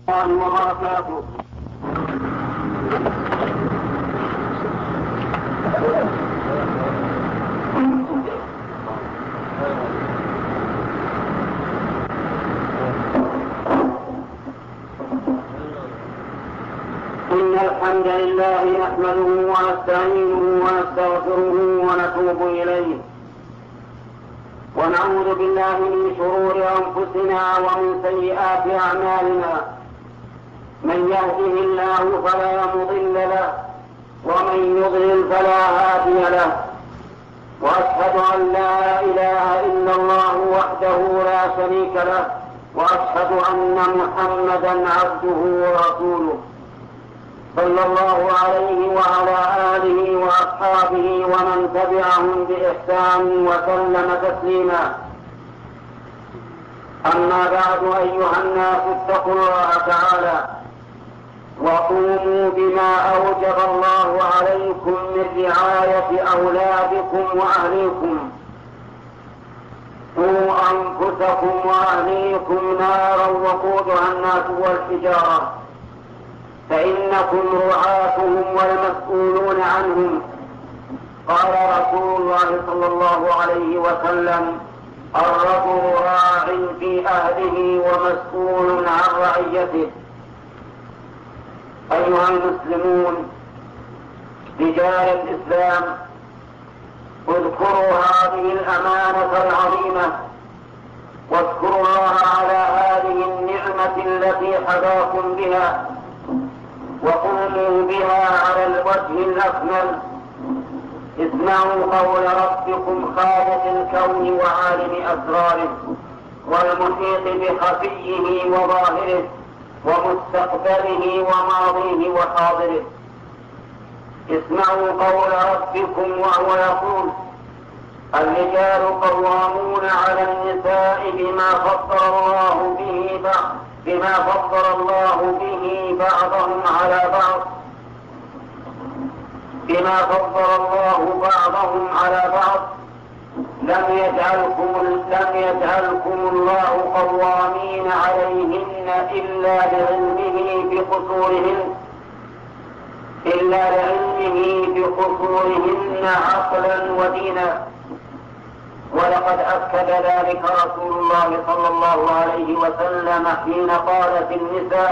الله وبركاته. إن الحمد لله نحمده ونستعينه ونستغفره ونتوب إليه، ونعوذ بالله من شرور أنفسنا ومن سيئات أعمالنا. من يهده الله فلا مضل له، ومن يضلل فلا هادي له، وأشهد أن لا إله إلا الله وحده لا شريك له، وأشهد أن محمدا عبده ورسوله صلى الله عليه وعلى آله وأصحابه ومن تبعهم بإحسان وسلم تسليما. أما بعد، أيها الناس اتقوا الله تعالى وقوموا بما أوجب الله عليكم من رعاية أولادكم وأهليكم. قوا أنفسكم وأهليكم نارا وقودها الناس والحجارة، فإنكم رعاتهم والمسؤولون عنهم. قال رسول الله صلى الله عليه وسلم: الرجل راع في أهله ومسؤول عن رعيته. أيها المسلمون رجال الإسلام، اذكروا هذه الأمانة العظيمة، واذكروا الله على هذه النعمة التي حباكم بها، وقوموا بها على الوجه الأكمل. اسمعوا قول ربكم خالق الكون وعالم أسراره، والمحيط بخفيه وظاهره، ومستقبله وماضيه وحاضره. اسمعوا قول ربكم وهو يقول: الرجال قوامون على النساء بما فضل الله به بعضهم على بعض، لم يجعلكم الله قوامين عليهن إلا لعلمه بقصورهن عقلا ودينا. ولقد أكد ذلك رسول الله صلى الله عليه وسلم حين قالت النساء: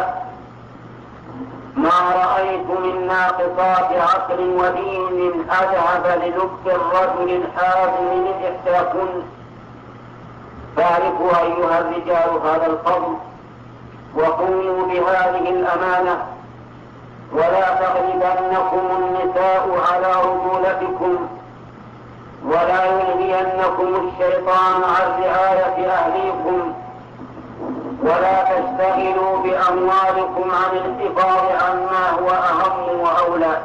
ما رأيت من ناقصات عقل ودين أذهب للب الرجل الحازم من إحداكن. فاعرفوا أيها الرجال هذا الفضل، وقوموا بهذه الأمانة، ولا تغلبنكم النساء على رجولتكم، ولا يلهينكم الشيطان عن رعاية أهليكم، ولا تشتغلوا بأموالكم عن الإنفاق عما هو أهم وأولى.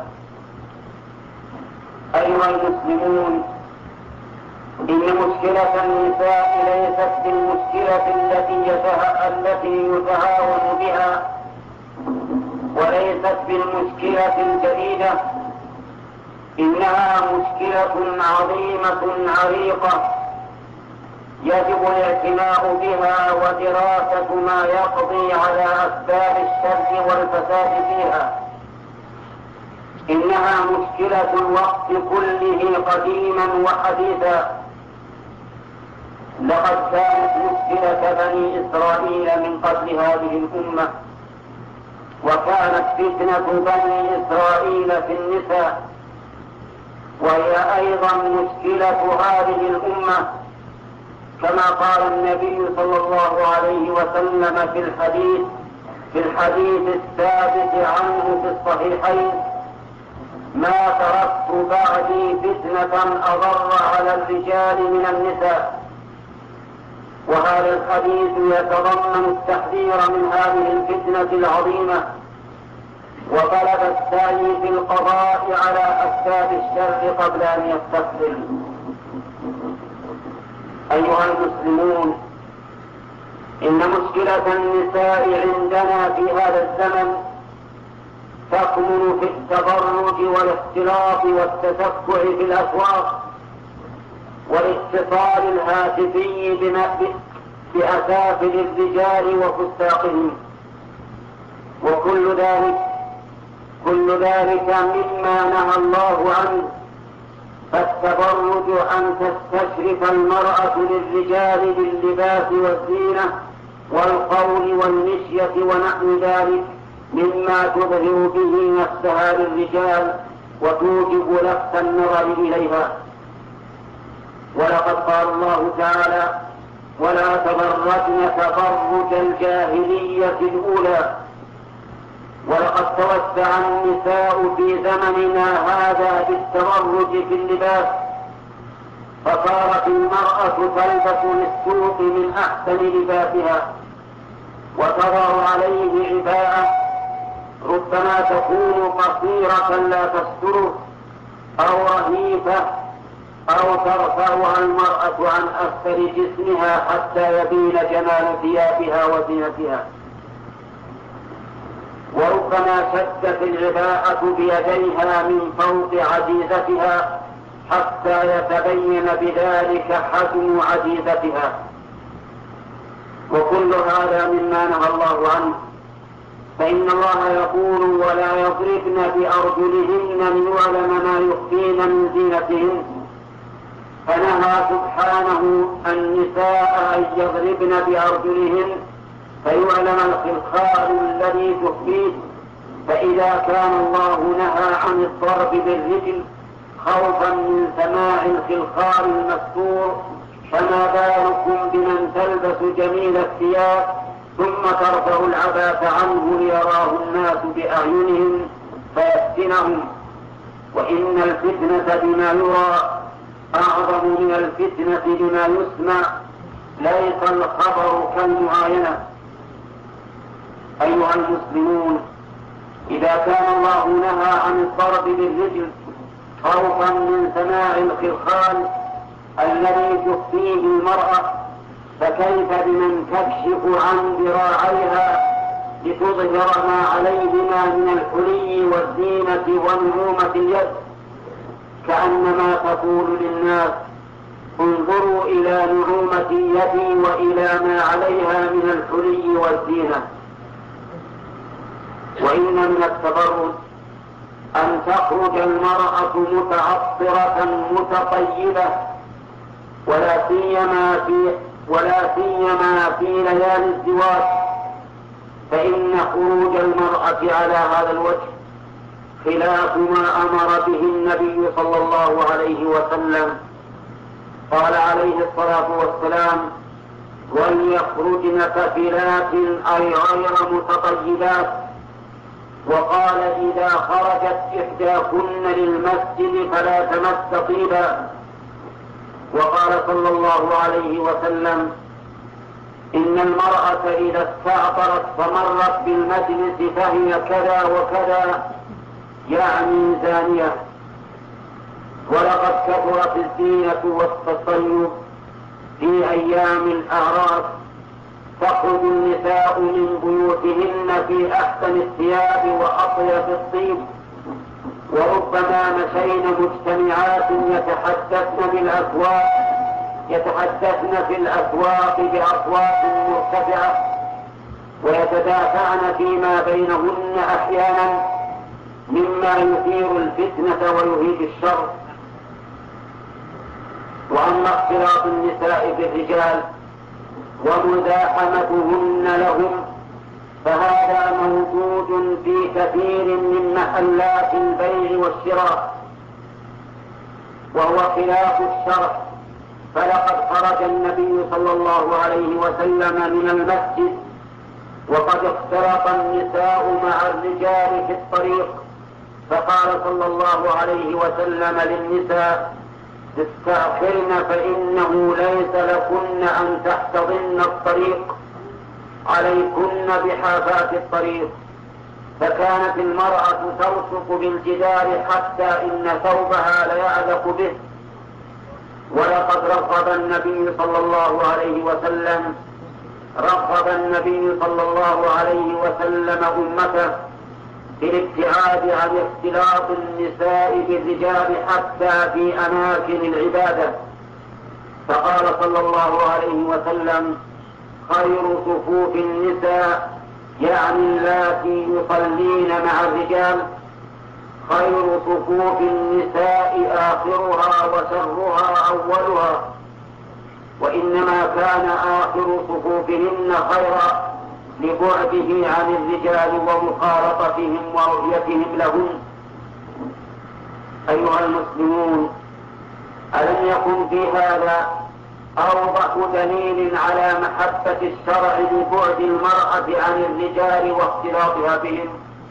أيها المسلمون، إن مشكلة النساء ليست بالمشكلة التي يتهاون بها، وليست بالمشكلة الجديدة، إنها مشكلة عظيمة عريقة يجب الاعتناء بها ودراسة ما يقضي على أسباب الشر والفساد فيها. إنها مشكلة الوقت كله قديما وحديثا. لقد كانت مشكلة بني إسرائيل من قبل هذه الأمة، وكانت فتنة بني إسرائيل في النساء، وهي أيضا مشكلة هذه الأمة، كما قال النبي صلى الله عليه وسلم في الحديث الثابت عنه في الصحيحين: ما تركت بعدي فتنة أضر على الرجال من النساء. وهذا الحديث يتضمن التحذير من هذه الفتنة العظيمة، وطلب السعي في القضاء على أسباب الشر قبل أن يستقبل. أيها المسلمون، إن مشكلة النساء عندنا في هذا الزمن تكمن في التبرج والاختلاط والتسكع في الأسواق والاتصال الهاتفي بأسافل الرجال وفساقهم. كل ذلك مما نهى الله عنه. فالتبرج أن تستشرف المرأة للرجال باللباس والزينة والقول والمشية ونحو ذلك مما تظهر به نفسها للرجال وتوجب لفت النظر إليها. ولقد قال الله تعالى: ولا تبرجن تبرج الجاهلية الأولى. ولقد توسع النساء في زمننا هذا بالتبرج في اللباس، فصارت المرأة تلبس للسوق من أحسن لباسها، وتضع عليه عباءة ربما تكون قصيرة لا تستره أو رهيفة، أو ترفعها المرأة عن أسفل جسمها حتى يبين جمال ثيابها وزينتها. وربما شدت العباءة بيديها من فوق عجيزتها حتى يتبين بذلك حجم عجيزتها. وكل هذا مما نهى الله عنه. فإن الله يقول: ولا يضربن بأرجلهن ليعلم ما يخفين من زينتهن. فنهى سبحانه النساء أن يضربن بأرجلهن فيعلم الخلخال الذي تخفيه. فإذا كان الله نهى عن الضرب بالرجل خوفا من سماع الخلخال المستور، فما بالكم بمن تلبس جميل الثياب ثم ترفع العباءة عنه ليراه الناس بأعينهم فيفتنهم. وإن الفتنة بما يرى أعظم من الفتنة بما يسمع، ليس الخبر كالمعاينة. أيها المسلمون، إذا كان الله نهى عن الضرب بالرجل خوفا من سماع الخلخال الذي تخفيه المرأة، فكيف بمن تكشف عن ذراعيها لتظهر ما عليهما من الحلي والزينة ونعومة اليد، كأنما تقول للناس: انظروا إلى نعومة يدي وإلى ما عليها من الحلي والزينة. وإن من التبرج أن تخرج المرأة متعطرة متطيبة، ولا سيما في ليالي الزواج، فإن خروج المرأة على هذا الوجه خلاف ما أمر به النبي صلى الله عليه وسلم. قال عليه الصلاة والسلام: وليخرجن كفلات أي غير متطيبات. وقال: إذا خرجت إحداكن للمسجد فلا تمس طيبا. وقال صلى الله عليه وسلم: إن المرأة إذا استعطرت فمرت بالمجلس فهي كذا وكذا، يعني زانية. ولقد كثرت الزينة والتطيب في أيام الأعراس، تخرج النساء من بيوتهن في أحسن الثياب وأطيب الطيب، وربما مشين مجتمعات يتحدثن في الأسواق بأصوات مرتفعة، ويتدافعن فيما بينهن أحيانا مما يثير الفتنة ويهيج الشر. وأما اختلاط النساء بالرجال ومزاحمتهن لهم فهذا موجود في كثير من محلات البيع والشراء، وهو خلاف الشرع. فلقد خرج النبي صلى الله عليه وسلم من المسجد وقد اختلط النساء مع الرجال في الطريق، فقال صلى الله عليه وسلم للنساء: استأخرن فإنه ليس لكن أن تحتضن الطريق، عليكن بحافات الطريق. فكانت المرأة ترشق بالجدار حتى إن ثوبها ليعلق به. ولقد رغب النبي صلى الله عليه وسلم أمته بالابتعاد عن اختلاط النساء بالرجال حتى في أماكن العبادة. فقال صلى الله عليه وسلم: خير صفوف النساء يعني اللاتي يصلين مع الرجال، خير صفوف النساء آخرها وشرها أولها، وإنما كان آخر صفوفهن خيرا لبعده عن الرجال ومخالطتهم ورؤيتهم لهم. أيها المسلمون، ألم يكن في هذا أوضح دليل على محبة الشرع لبعد المرأة عن الرجال واختلاطها بهم؟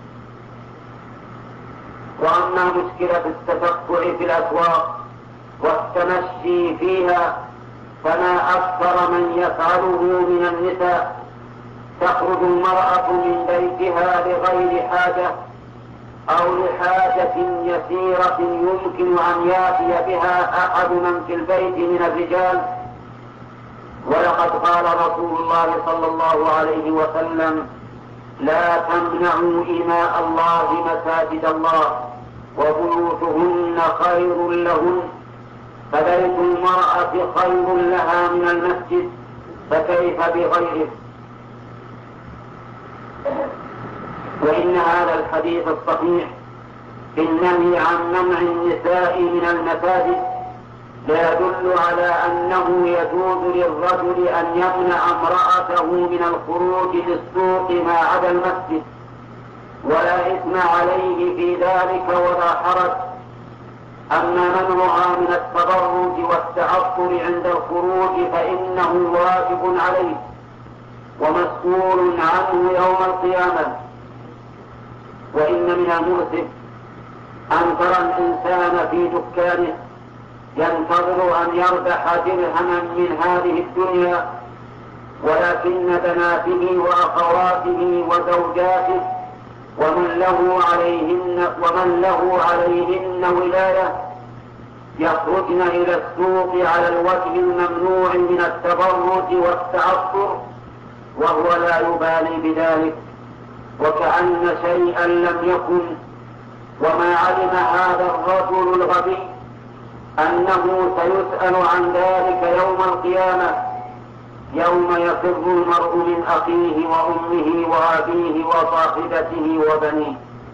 وأما مشكلة التشفع في الأسواق والتمشي فيها فما أكثر من يفعله من النساء. تخرج المرأة من بيتها لغير حاجة أو لحاجة يسيرة يمكن أن يأتي بها أحد من في البيت من الرجال، ولقد قال رسول الله صلى الله عليه وسلم: لا تمنعوا إماء الله مساجد الله وبيوتهن خير لهن، فبيت المرأة خير لها من المسجد، فكيف بغيره؟ وإن هذا الحديث الصحيح في النهي عن منع النساء من المساجد لا يدل على أنه يجوز للرجل أن يمنع امرأته من الخروج للسوق ما عدا المسجد، ولا إثم عليه في ذلك ولا حرج. أما منعها من التبرج والتعطر عند الخروج فإنه واجب عليه ومسؤول عنه يوم القيامة. وإن من المؤسف أن ترى الإنسان في دكانه ينتظر أن يربح درهما من هذه الدنيا، ولكن بناته وأخواته وزوجاته ومن له عليهن ولاية يخرجن إلى السوق على الوجه الممنوع من التبرج والتعطر وهو لا يبالي بذلك وكأن شيئا لم يكن. وما علم هذا الرجل الغبي أنه سيسأل عن ذلك يوم القيامة، يوم يفر المرء من أخيه وأمه وأبيه وصاحبته وبنيه.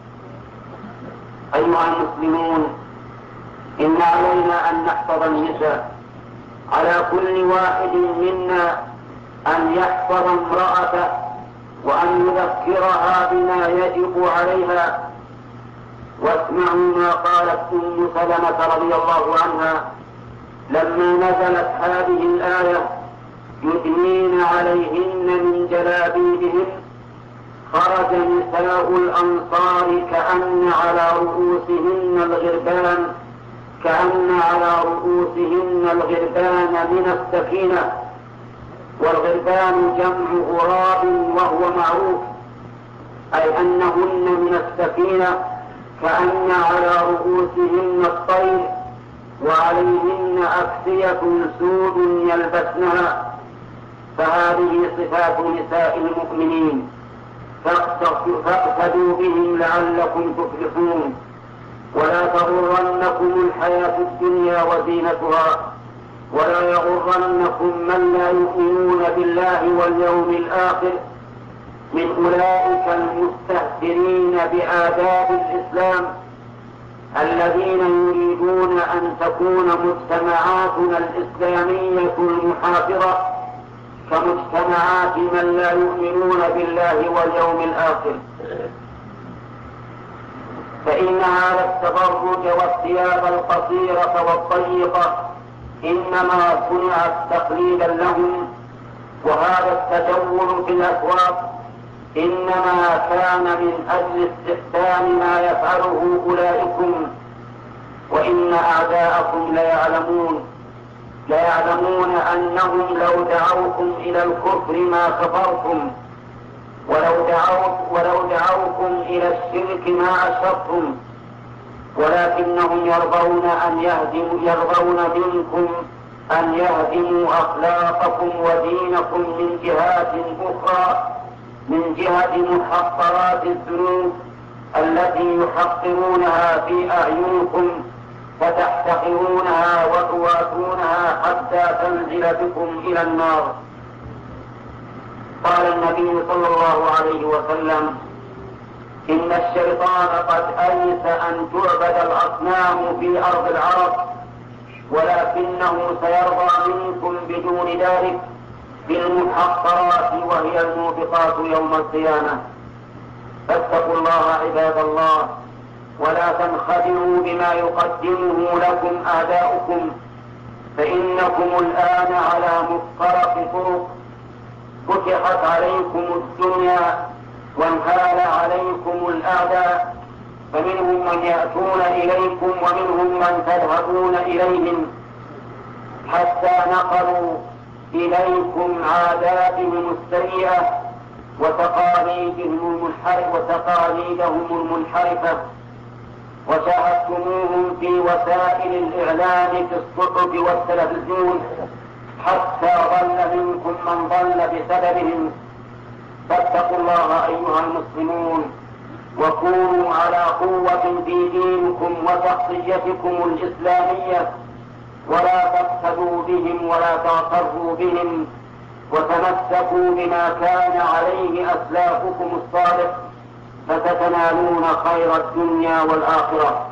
أيها المسلمون، إن علينا أن نحفظ النساء، على كل واحد منا أن يحفظ امرأته وأن يذكرها بما يجب عليها. واسمعوا ما قالت أم سلمة رضي الله عنها لما نزلت هذه الآية: يدنين عليهن من جلابيبهن، خرج نساء الأنصار كأن على رؤوسهن الغربان من السكينة. والغربان جمع غراب وهو معروف، أي أنهن من السكينة، كأن على رؤوسهن الطير وعليهن أكسية سود يلبسنها. فهذه صفات نساء المؤمنين، فاقتدوا بهم لعلكم تفلحون. ولا تغرنكم الحياة الدنيا وزينتها، ولا يغرنكم من لا يؤمنون بالله واليوم الآخر من أولئك المستهترين بآداب الإسلام الذين يريدون أن تكون مجتمعاتنا الإسلامية المحافظة كمجتمعات من لا يؤمنون بالله واليوم الآخر. فإن هذا التبرج والثياب القصيرة والضيقة إنما صنعت تقليدا لهم، وهذا التجول في الأسواق إنما كان من أجل استحسان ما يفعله أولئكم. وإن أعداءكم ليعلمون أنهم لو دعوكم إلى الكفر ما كفرتم، ولو دعوكم إلى الشرك ما أشركتم، ولكنهم يرضون منكم أن يهدموا أخلاقكم ودينكم من جهات أخرى، من جهة محقرات الذنوب التي يحقرونها في أعينكم فتحتقرونها وتواتونها حتى تنزل بكم إلى النار. قال النبي صلى الله عليه وسلم: إن الشيطان قد أيس أن تعبد الأصنام في أرض العرب، ولكنه سيرضى منكم بدون ذلك بالمحقرات وهي الموبقات يوم القيامة. فاتقوا الله عباد الله، ولا تنخدعوا بما يقدمه لكم أعداؤكم، فإنكم الآن على مفترق طرق، فتحت عليكم الدنيا وانهال عليكم الأعداء، فمنهم من يأتون إليكم ومنهم من تذهبون إليهم، حتى نقلوا إليكم عاداتهم السيئة وتقاليدهم المنحرفة، وشاهدتموهم في وسائل الإعلام في الصحف والتلفزيون، حتى ضل منكم من ضل بسببهم. فاتقوا الله أيها المسلمون، وكونوا على قوة في دينكم وشخصيتكم الإسلامية، ولا تقتدوا بهم ولا تغتروا بهم، وتمسكوا بما كان عليه أسلافكم الصالح، فتتنالون خير الدنيا والآخرة.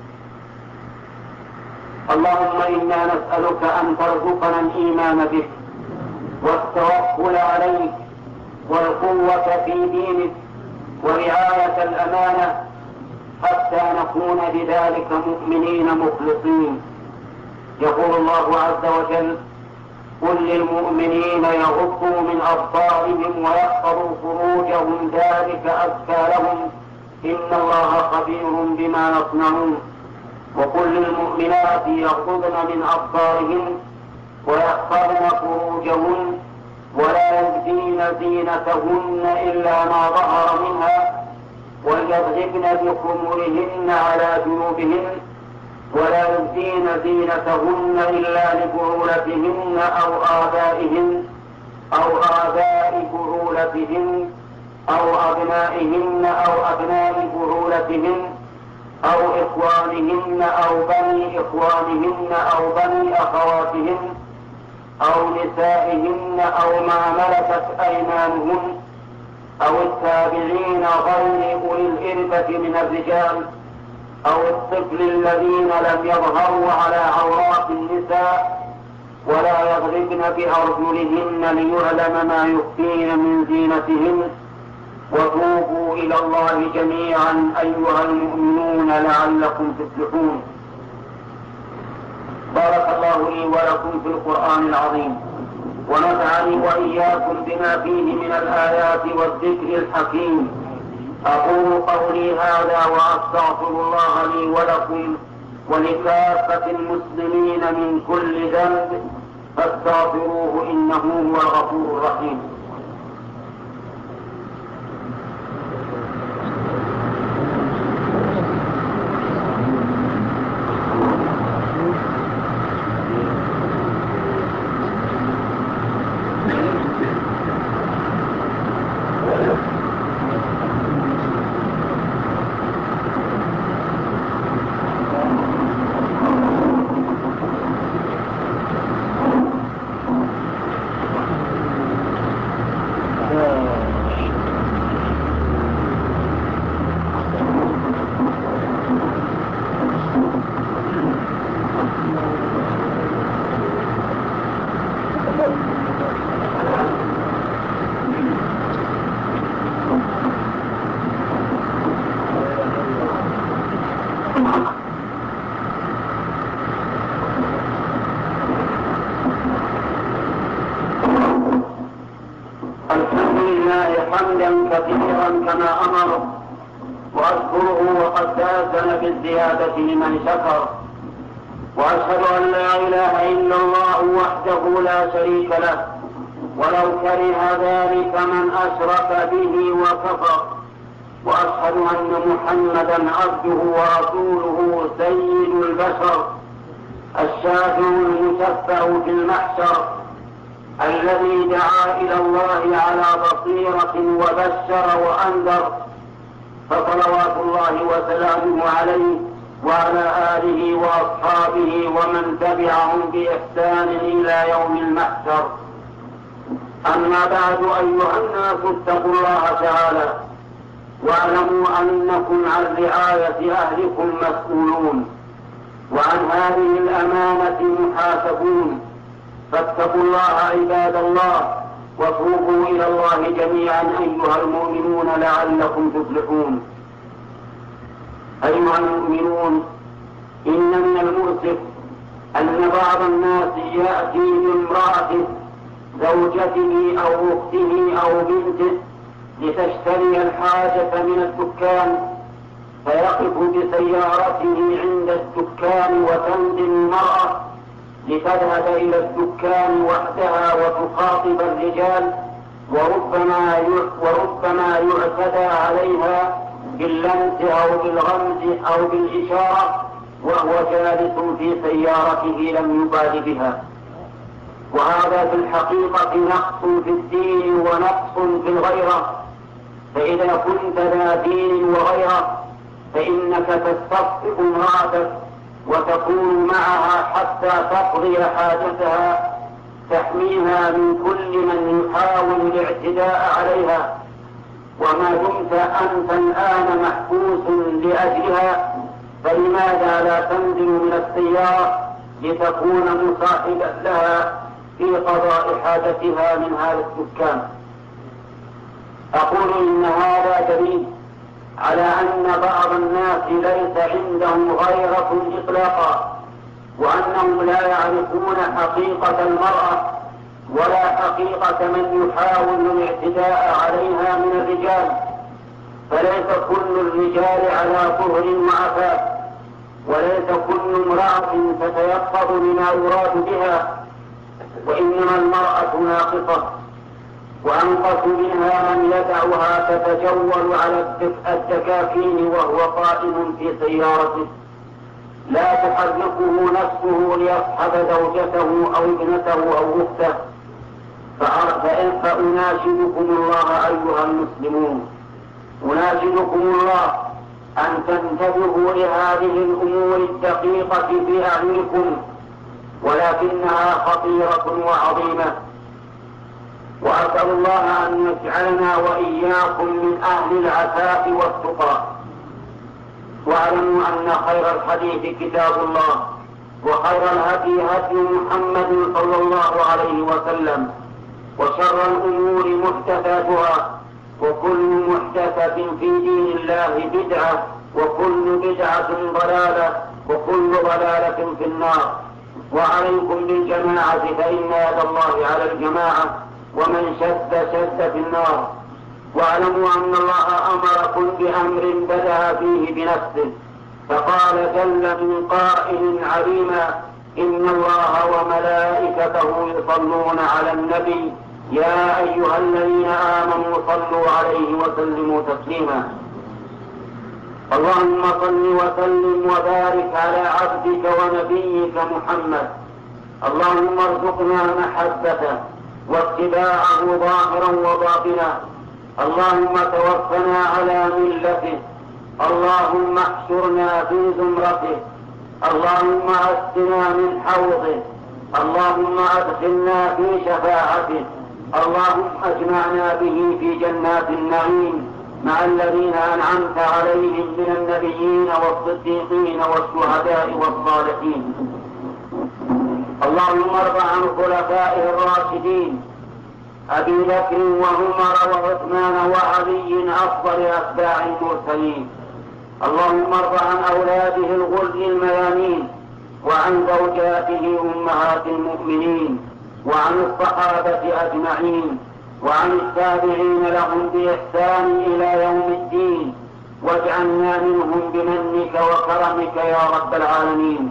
اللهم إنا نسألك أن ترزقنا الإيمان بك والتوكل عليك والقوة في دينك ورعاية الأمانة، حتى نكون بذلك مؤمنين مخلصين. يقول الله عز وجل: قل للمؤمنين يغضوا من أبصارهم ويحفظوا فروجهم ذلك أزكى لهم إن الله خبير بما يصنعون. وقل للمؤمنات يغضضن من أبصارهن ويحفظن فروجهن ولا يبدين زينتهن إلا ما ظهر منها وليضربن بخمرهن على جنوبهن ولا يبدين زينتهن إلا لبعولتهن أو آبائهن أو آباء بعولتهن أو أبنائهن أو أبناء بعولتهن أو إخوانهن أو بني إخوانهن أو بني أخواتهن أو نسائهن أو ما ملكت أيمانهن أو التابعين غير أولي الإربة من الرجال أو الطفل الذين لم يظهروا على عورات النساء، ولا يضربن بأرجلهن ليعلم ما يخفين من زينتهن. وتوبوا إلى الله جميعا أيها المؤمنون لعلكم تفلحون. بارك الله لي ولكم في القرآن العظيم، ونفعني وإياكم بما فيه من الآيات والذكر الحكيم. أقول قولي هذا وأستغفر الله لي ولكم ولكافة المسلمين من كل ذنب، فاستغفروه إنه هو الغفور الرحيم. حمدا كثيرا كما أمر، وأشكره وقد تأذن بالزيادة لمن شكر، وأشهد أن لا إله إلا الله وحده لا شريك له، ولو كره ذلك من أشرك به وكفر، وأشهد أن محمدا عبده ورسوله سيد البشر، الشافع المشفع في المحشر، الذي دعا إلى الله على بصيرة وبشر وأنذر، فصلوات الله وسلامه عليه وعلى آله وأصحابه ومن تبعهم بإحسان إلى يوم المحشر. أما بعد أيها الناس اتقوا الله تعالى واعلموا أنكم عن رعاية أهلكم مسؤولون وعن هذه الأمانة محاسبون، فاتقوا الله عباد الله وتوبوا إلى الله جميعا أيها المؤمنون لعلكم تفلحون. أيها المؤمنون، إن من المؤسف أن بعض الناس يأتي بامرأته زوجته أو أخته أو بنته لتشتري الحاجة من الدكان، فيقف بسيارته عند الدكان وتنزل المرأة لتذهب إلى الدكان وحدها وتخاطب الرجال، وربما يعتدى عليها باللمس أو بالغمز أو بالإشارة وهو جالس في سيارته لم يبال بها. وهذا في الحقيقة نقص في الدين ونقص في الغيرة، فإذا كنت ذا دين وغيرة فإنك تستصحب امرأتك وتكون معها حتى تقضي حاجتها، تحميها من كل من يحاول الاعتداء عليها. وما دمت أنت الآن محبوس لأجلها فلماذا لا تنزل من السيارة لتكون مصاحبا لها في قضاء حاجتها من هذا الدكان؟ أقول إن هذا دليل على أن بعض الناس ليس عندهم غيرة إطلاقا، وأنهم لا يعرفون حقيقة المرأة ولا حقيقة من يحاول الاعتداء عليها من الرجال. فليس كل الرجال على طهر وعفاف، وليس كل امرأة تتيقظ لما يراد بها، وإنما المرأة ناقصة، وأنقص منها من يدعها تتجول على الدكاكين وهو قائم في سيارته لا تحركه نفسه ليصحب زوجته أو ابنته أو أخته. فأناشدكم الله أيها المسلمون، أناشدكم الله أن تنتبهوا لهذه الأمور الدقيقة في أعينكم، ولكنها خطيرة وعظيمة. وأسأل الله أن يجعلنا وإياكم من أهل العفاف والتقى. واعلموا أن خير الحديث كتاب الله، وخير الهدي هدي محمد صلى الله عليه وسلم، وشر الأمور محدثاتها، وكل محدثة في دين الله بدعة، وكل بدعة ضلالة، وكل ضلالة في النار. وعليكم بالجماعة فإن يد الله على الجماعة، ومن شد في النار. واعلموا أن الله أمركم بأمر بدأ فيه بنفسه، فقال جل من قائل عليما: إن الله وملائكته يصلون على النبي يا أيها الذين آمنوا صلوا عليه وسلموا تسليما. اللهم صل وسلم وبارك على عبدك ونبيك محمد. اللهم ارزقنا محبته واتباعه ظاهرا وباطنا. اللهم توفنا على ملته. اللهم احشرنا في زمرته. اللهم اسقنا من حوضه. اللهم ادخلنا في شفاعته. اللهم اجمعنا به في جنات النعيم مع الذين أنعمت عليهم من النبيين والصديقين والشهداء والصالحين. اللهم ارض عن خلفائه الراشدين أبي بكر وعمر وعثمان وعلي أفضل أتباع المرسلين. اللهم ارض عن أولاده الغر الميامين، وعن زوجاته أمهات المؤمنين، وعن الصحابة أجمعين، وعن التابعين لهم بإحسان إلى يوم الدين، واجعلنا منهم بمنك وكرمك يا رب العالمين.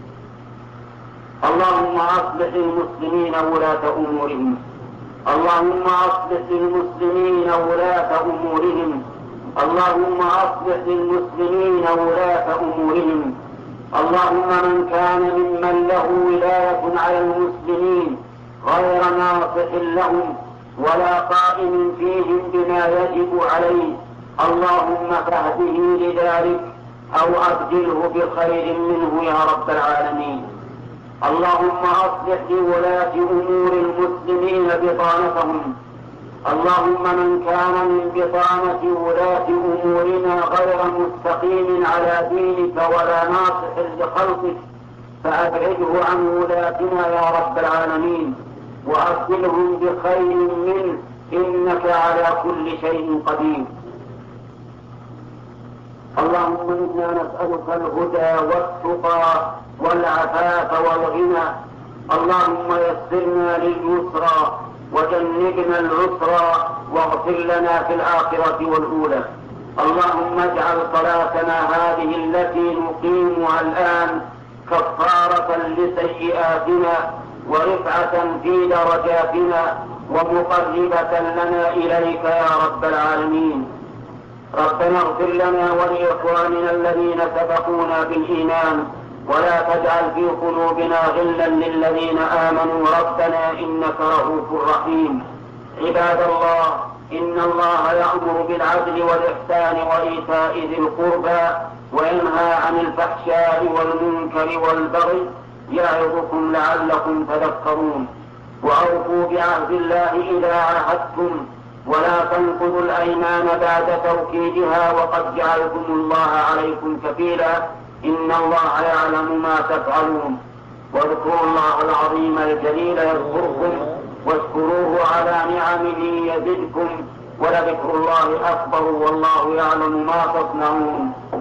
اللهم أصلح المسلمين ولاة أمورهم. اللهم أصلح للمسلمين ولاة أمورهم. اللهم أصلح للمسلمين ولاة أمورهم. اللهم من كان ممن له ولاية على المسلمين غير ناصح لهم ولا قائم فيهم بما يجب عليه، اللهم فاهده لذلك أو أبدله بخير منه يا رب العالمين. اللهم أصلح لولاة أمور المسلمين بطانتهم. اللهم من كان من بطانة ولاة أمورنا غير مستقيم على دينك ولا ناصح لخلقك فأبعده عن ولاتنا يا رب العالمين، وأبدلهم بخير منه إنك على كل شيء قدير. اللهم إنا نسألك الهدى والتقى والعفاف والغنى. اللهم يسرنا لليسرى وجنبنا العسرى واغفر لنا في الآخرة والأولى. اللهم اجعل صلاتنا هذه التي نقيمها الآن كفارة لسيئاتنا ورفعة في درجاتنا ومقربة لنا إليك يا رب العالمين. ربنا اغفر لنا ولإخواننا الذين سبقونا بالإيمان ولا تجعل في قلوبنا غلا للذين آمنوا ربنا إنك رؤوف رحيم. عباد الله، إن الله يأمر بالعدل والإحسان وإيتاء ذي القربى وينهى عن الفحشاء والمنكر والبغي يعظكم لعلكم تذكرون. وأوفوا بعهد الله إذا عاهدتم ولا تنقضوا الأيمان بعد توكيدها وقد جعلكم الله عليكم كفيلا إن الله يعلم ما تفعلون. واذكروا الله العظيم الجليل يذكركم واشكروه على نعمه يزدكم ولذكر الله أكبر والله يعلم ما تصنعون.